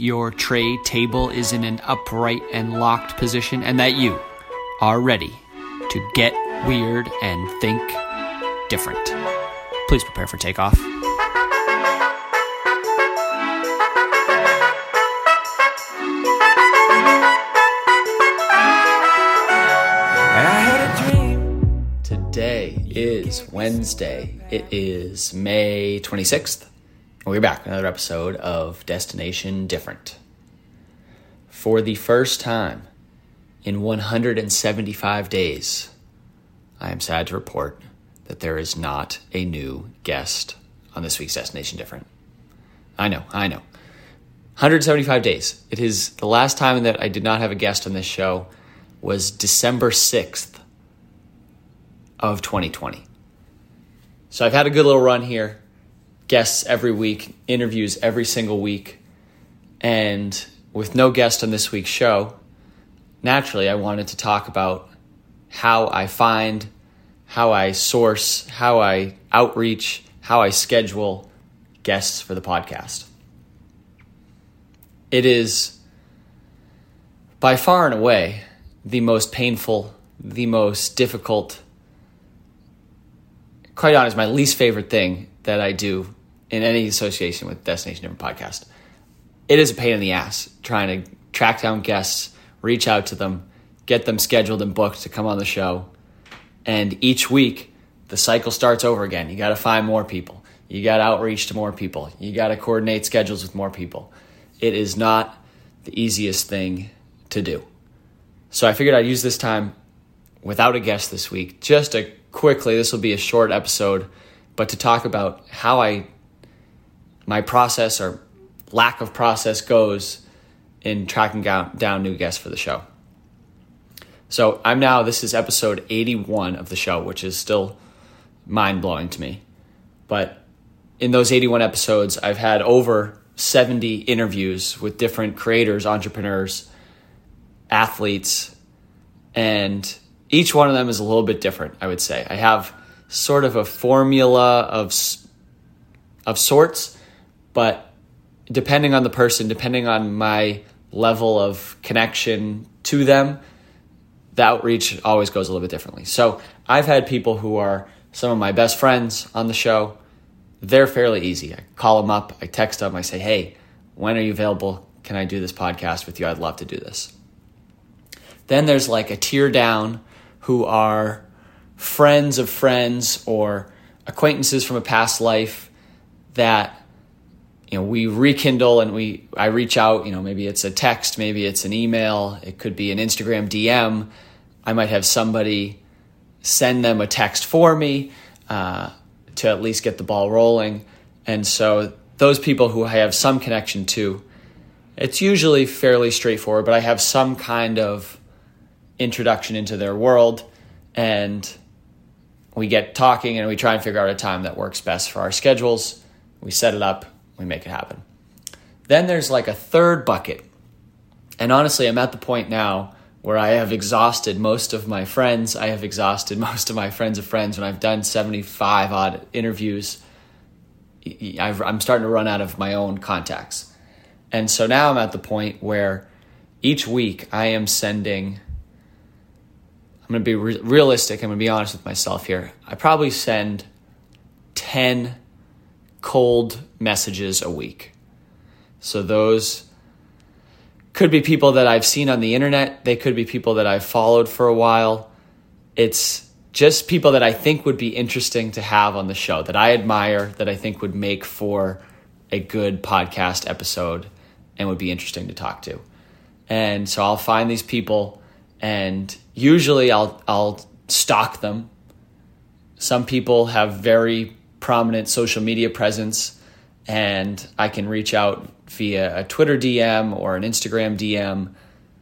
your tray table is in an upright and locked position, and that you are ready to get weird and think different. Please prepare for takeoff. Today is Wednesday. It is May 26th. We're back with another episode of Destination Different. For the first time in 175 days, I am sad to report that there is not a new guest on this week's Destination Different. I know. 175 days. It is the last time that I did not have a guest on this show was December 6th of 2020. So I've had a good little run here. Guests every week, interviews every single week. And with no guest on this week's show, naturally I wanted to talk about how I find, how I source, how I outreach, how I schedule guests for the podcast. It is by far and away the most painful, the most difficult, quite honest, my least favorite thing that I do in any association with Destination Different podcast. It is a pain in the ass trying to track down guests, reach out to them, get them scheduled and booked to come on the show. And each week, the cycle starts over again. You got to find more people. You got to outreach to more people. You got to coordinate schedules with more people. It is not the easiest thing to do. So I figured I'd use this time without a guest this week, just to quickly, this will be a short episode, but to talk about how my process or lack of process goes in tracking down new guests for the show. So this is episode 81 of the show, which is still mind-blowing to me. But in those 81 episodes, I've had over 70 interviews with different creators, entrepreneurs, athletes, and each one of them is a little bit different, I would say. I have sort of a formula of sorts, but depending on the person, depending on my level of connection to them, the outreach always goes a little bit differently. So I've had people who are some of my best friends on the show. They're fairly easy. I call them up, I text them, I say, hey, when are you available? Can I do this podcast with you? I'd love to do this. Then there's like a tier down who are friends of friends or acquaintances from a past life that we rekindle and I reach out, maybe it's a text, maybe it's an email, it could be an Instagram DM. I might have somebody send them a text for me to at least get the ball rolling. And so those people who I have some connection to, it's usually fairly straightforward, but I have some kind of introduction into their world, and we get talking and we try and figure out a time that works best for our schedules. We set it up, we make it happen. Then there's like a third bucket. And honestly, I'm at the point now where I have exhausted most of my friends. I have exhausted most of my friends of friends. When I've done 75 odd interviews, I'm starting to run out of my own contacts. And so now I'm at the point where each week I am sending, I'm going to be realistic, I'm going to be honest with myself here. I probably send 10 cold messages a week. So those could be people that I've seen on the internet. They could be people that I've followed for a while. It's just people that I think would be interesting to have on the show, that I admire, that I think would make for a good podcast episode and would be interesting to talk to. And so I'll find these people, and usually I'll stalk them. Some people have very prominent social media presence, and I can reach out via a Twitter DM or an Instagram DM.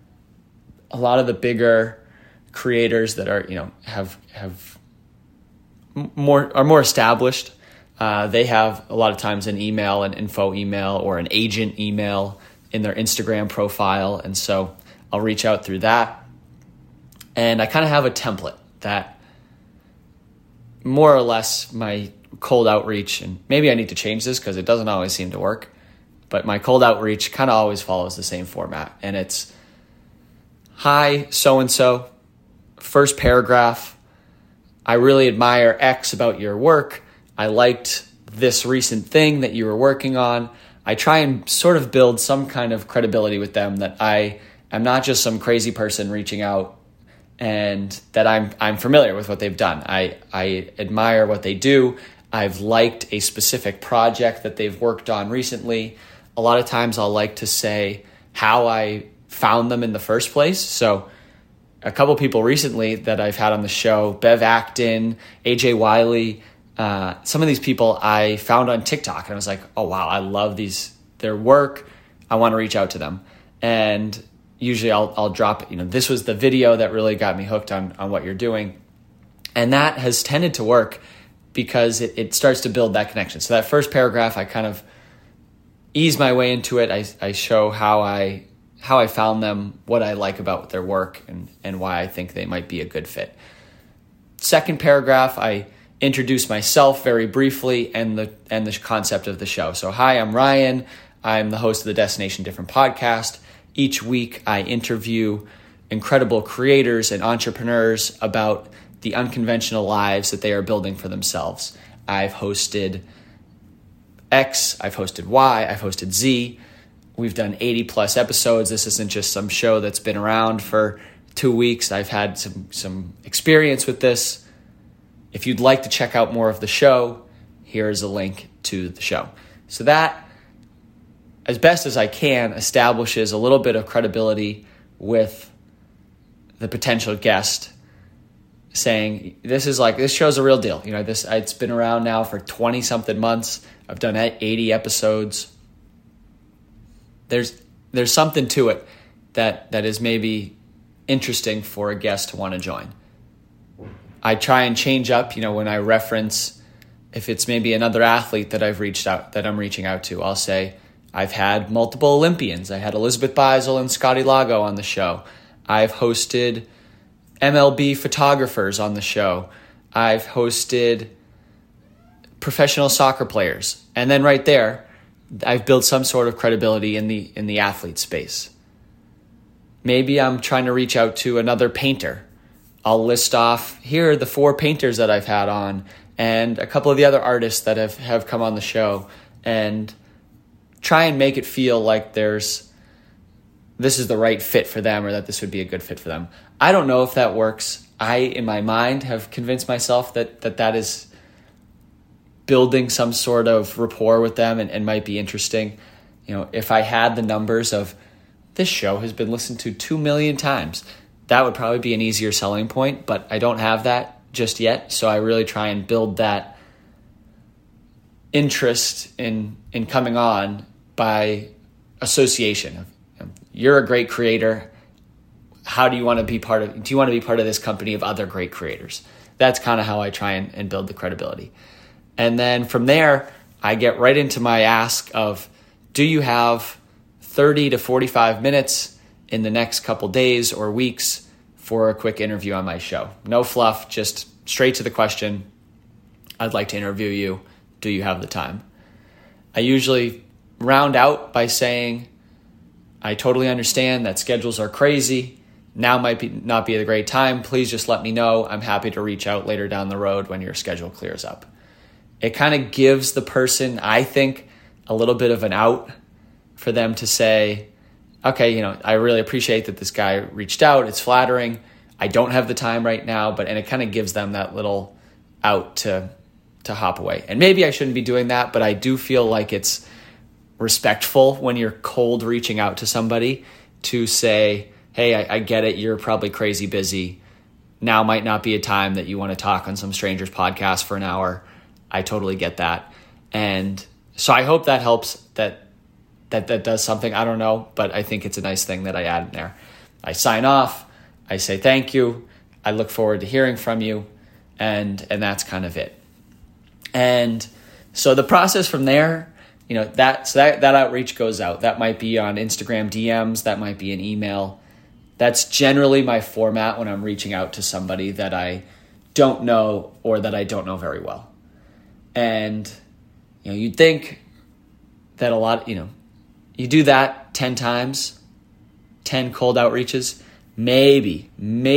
A lot of the bigger creators that are, are more established. They have a lot of times an email, an info email, or an agent email in their Instagram profile, and so I'll reach out through that. And I kind of have a template that more or less my cold outreach, and maybe I need to change this because it doesn't always seem to work. But my cold outreach kind of always follows the same format. And it's, hi, so-and-so, first paragraph, I really admire X about your work. I liked this recent thing that you were working on. I try and sort of build some kind of credibility with them that I am not just some crazy person reaching out, and that I'm familiar with what they've done. I admire what they do. I've liked a specific project that they've worked on recently. A lot of times I'll like to say how I found them in the first place. So a couple people recently that I've had on the show, Bev Acton, AJ Wiley, some of these people I found on TikTok, and I was like, oh wow, I love their work. I want to reach out to them. And usually I'll drop, this was the video that really got me hooked on what you're doing. And that has tended to work because it starts to build that connection. So that first paragraph, I kind of ease my way into it. I show how I found them, what I like about their work, and why I think they might be a good fit. Second paragraph, I introduce myself very briefly and the concept of the show. So, hi, I'm Ryan. I'm the host of the Destination Different podcast. Each week, I interview incredible creators and entrepreneurs about the unconventional lives that they are building for themselves. I've hosted X, I've hosted Y, I've hosted Z. We've done 80 plus episodes. This isn't just some show that's been around for 2 weeks. I've had some experience with this. If you'd like to check out more of the show, here's a link to the show. So that, as best as I can, establishes a little bit of credibility with the potential guest, saying this show's a real deal. It's been around now for 20 something months. I've done 80 episodes. There's something to it that is maybe interesting for a guest to want to join. I try and change up, when I reference, if it's maybe another athlete that I'm reaching out to, I'll say, I've had multiple Olympians. I had Elizabeth Beisel and Scotty Lago on the show. I've hosted MLB photographers on the show. I've hosted professional soccer players. And then right there, I've built some sort of credibility in the athlete space. Maybe I'm trying to reach out to another painter. I'll list off, here are the 4 painters that I've had on, and a couple of the other artists that have come on the show, and try and make it feel like this is the right fit for them, or that this would be a good fit for them. I don't know if that works. I, in my mind, have convinced myself that is building some sort of rapport with them and might be interesting. If I had the numbers of this show has been listened to 2 million times, that would probably be an easier selling point, but I don't have that just yet. So I really try and build that interest in coming on by association. You're a great creator. How do you want to be part of? Do you want to be part of this company of other great creators? That's kind of how I try and build the credibility. And then from there, I get right into my ask of, do you have 30 to 45 minutes in the next couple days or weeks for a quick interview on my show? No fluff, just straight to the question. I'd like to interview you. Do you have the time? I usually round out by saying, I totally understand that schedules are crazy. Now might not be a great time. Please just let me know. I'm happy to reach out later down the road when your schedule clears up. It kind of gives the person, I think, a little bit of an out for them to say, okay, I really appreciate that this guy reached out. It's flattering. I don't have the time right now, and it kind of gives them that little out to hop away. And maybe I shouldn't be doing that, but I do feel like it's respectful when you're cold reaching out to somebody to say, hey, I get it. You're probably crazy busy. Now might not be a time that you want to talk on some stranger's podcast for an hour. I totally get that. And so I hope that helps, that does something. I don't know, but I think it's a nice thing that I add in there. I sign off. I say thank you. I look forward to hearing from you. And that's kind of it. And so the process from there, that outreach goes out. That might be on Instagram DMs. That might be an email. That's generally my format when I'm reaching out to somebody that I don't know or that I don't know very well. And, you'd think that a lot, You do that 10 times, 10 cold outreaches, maybe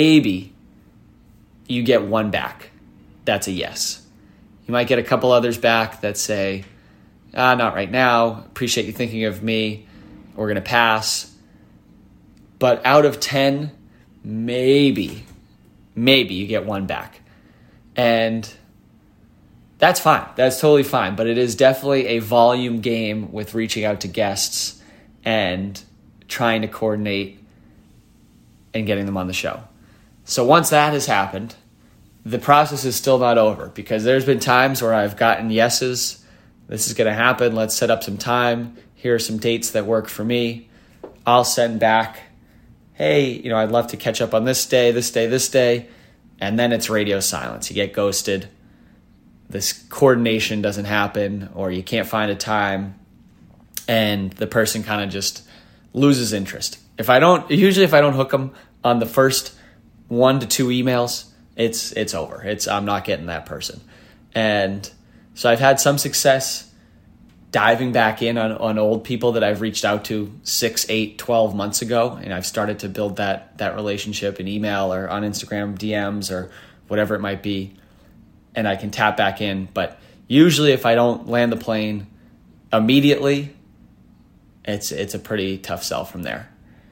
you get one back. That's a yes. You might get a couple others back that say, not right now. Appreciate you thinking of me. We're going to pass. But out of 10, maybe you get one back. And that's fine. That's totally fine. But it is definitely a volume game with reaching out to guests and trying to coordinate and getting them on the show. So once that has happened, the process is still not over, because there's been times where I've gotten yeses. This is going to happen. Let's set up some time. Here are some dates that work for me. I'll send back, hey, I'd love to catch up on this day. And then it's radio silence. You get ghosted. This coordination doesn't happen, or you can't find a time, and the person kind of just loses interest. If I don't hook them on the first 1 to 2 emails, it's over. I'm not getting that person. And so I've had some success diving back in on old people that I've reached out to 6, 8, 12 months ago, and I've started to build that relationship in email or on Instagram DMs or whatever it might be, and I can tap back in. But usually if I don't land the plane immediately, it's a pretty tough sell from there.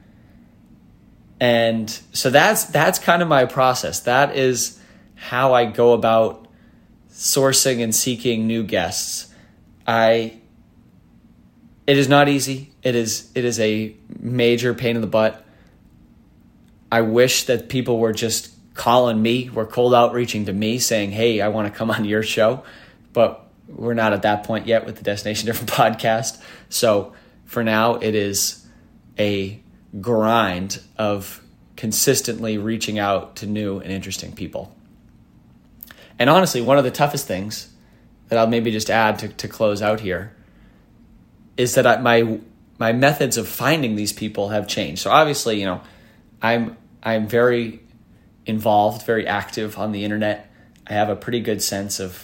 And so that's kind of my process. That is how I go about sourcing and seeking new guests. It is not easy. It is a major pain in the butt. I wish that people were just calling me, were cold outreaching to me saying, hey, I want to come on your show. But we're not at that point yet with the Destination Different podcast. So for now, it is a grind of consistently reaching out to new and interesting people. And honestly, one of the toughest things that I'll maybe just add to close out here is that my methods of finding these people have changed. So obviously, I'm very involved, very active on the internet. I have a pretty good sense of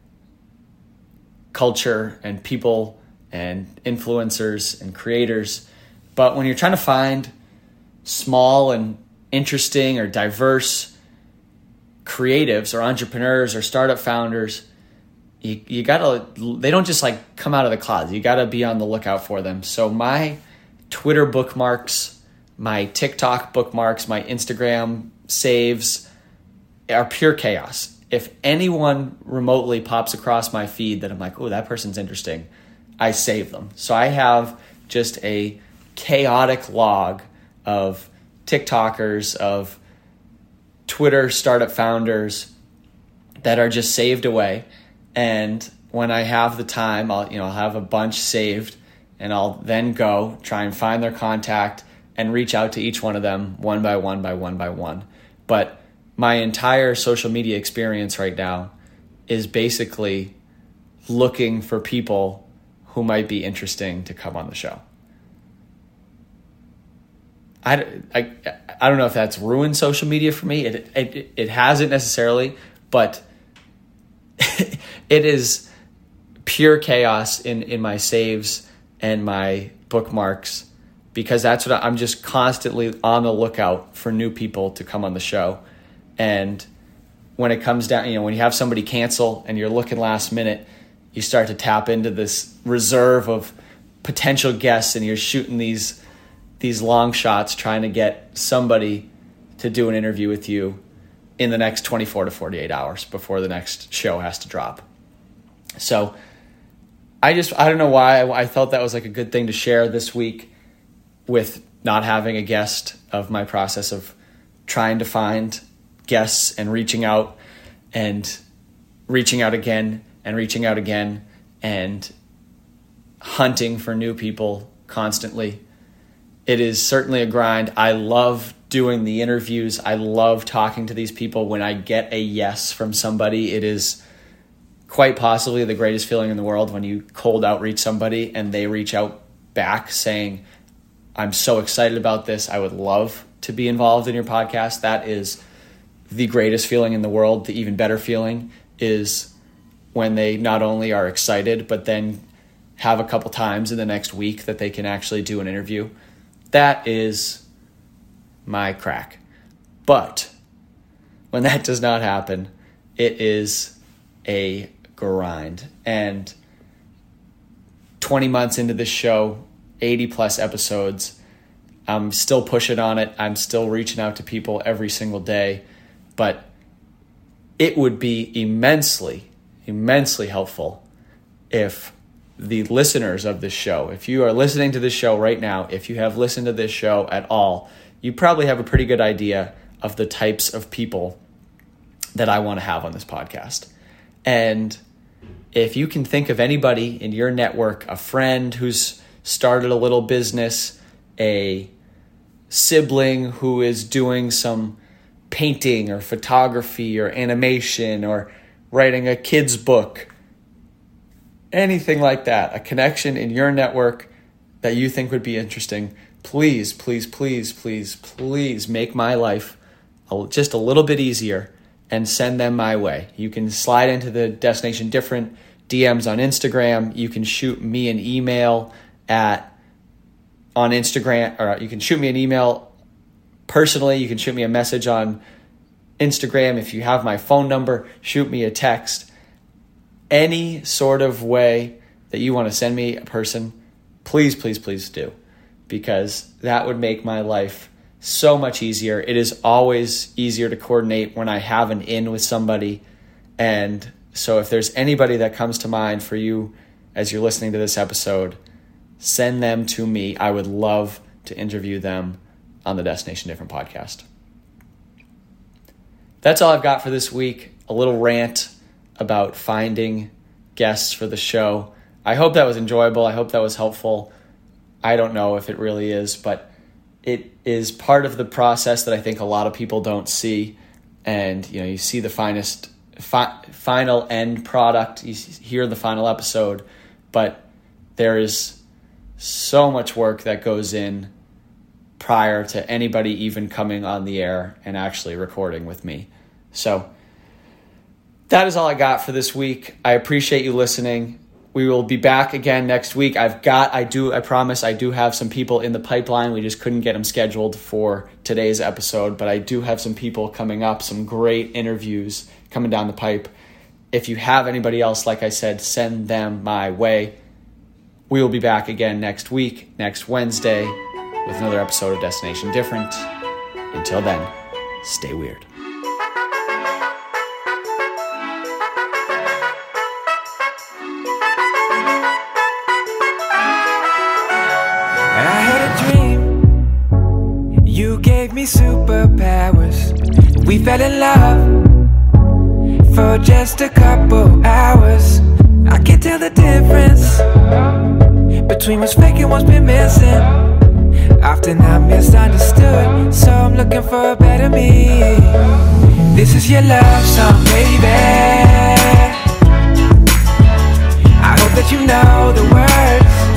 culture and people and influencers and creators. But when you're trying to find small and interesting or diverse creatives or entrepreneurs or startup founders, you gotta, they don't just like come out of the clouds. You gotta be on the lookout for them. So my Twitter bookmarks, my TikTok bookmarks, my Instagram saves are pure chaos. If anyone remotely pops across my feed that I'm like, oh, that person's interesting, I save them. So I have just a chaotic log of TikTokers, of Twitter startup founders that are just saved away. And when I have the time, I'll have a bunch saved, and I'll then go try and find their contact and reach out to each one of them one by one. But my entire social media experience right now is basically looking for people who might be interesting to come on the show. I don't know if that's ruined social media for me. It hasn't necessarily, but it is pure chaos in my saves and my bookmarks, because that's what I'm just constantly on the lookout for new people to come on the show. And when it comes down, when you have somebody cancel and you're looking last minute, you start to tap into this reserve of potential guests, and you're shooting these long shots trying to get somebody to do an interview with you in the next 24 to 48 hours before the next show has to drop. So I don't know why I felt that was like a good thing to share this week with not having a guest, of my process of trying to find guests and reaching out again and hunting for new people constantly. It is certainly a grind. I love doing the interviews. I love talking to these people. When I get a yes from somebody, it is quite possibly the greatest feeling in the world when you cold outreach somebody and they reach out back saying, I'm so excited about this. I would love to be involved in your podcast. That is the greatest feeling in the world. The even better feeling is when they not only are excited, but then have a couple times in the next week that they can actually do an interview. That is my crack. But when that does not happen, it is a grind. And 20 months into this show, 80 plus episodes, I'm still pushing on it. I'm still reaching out to people every single day. But it would be immensely, immensely helpful if the listeners of this show, if you are listening to this show right now, if you have listened to this show at all, you probably have a pretty good idea of the types of people that I want to have on this podcast. And if you can think of anybody in your network, a friend who's started a little business, a sibling who is doing some painting or photography or animation or writing a kid's book, anything like that, a connection in your network that you think would be interesting, please, please, please, please, please make my life just a little bit easier and send them my way. You can slide into the Destination Different DMs on Instagram. You can shoot me an email on Instagram, or you can shoot me an email personally. You can shoot me a message on Instagram. If you have my phone number, shoot me a text. Any sort of way that you want to send me a person, please, please, please do, because that would make my life so much easier. It is always easier to coordinate when I have an in with somebody. And so if there's anybody that comes to mind for you as you're listening to this episode, send them to me. I would love to interview them on the Destination Different podcast. That's all I've got for this week. A little rant about finding guests for the show. I hope that was enjoyable. I hope that was helpful. I don't know if it really is, but it is part of the process that I think a lot of people don't see. And you see the final end product, you hear the final episode, but there is so much work that goes in prior to anybody even coming on the air and actually recording with me. So that is all I got for this week. I appreciate you listening. We will be back again next week. I promise I do have some people in the pipeline. We just couldn't get them scheduled for today's episode, but I do have some people coming up, some great interviews coming down the pipe. If you have anybody else, like I said, send them my way. We will be back again next week, next Wednesday, with another episode of Destination Different. Until then, stay weird. I had a dream, you gave me superpowers. We fell in love for just a couple hours. I can't tell the difference between what's fake and what's been missing. Often I'm misunderstood, so I'm looking for a better me. This is your love song, baby. I hope that you know the words.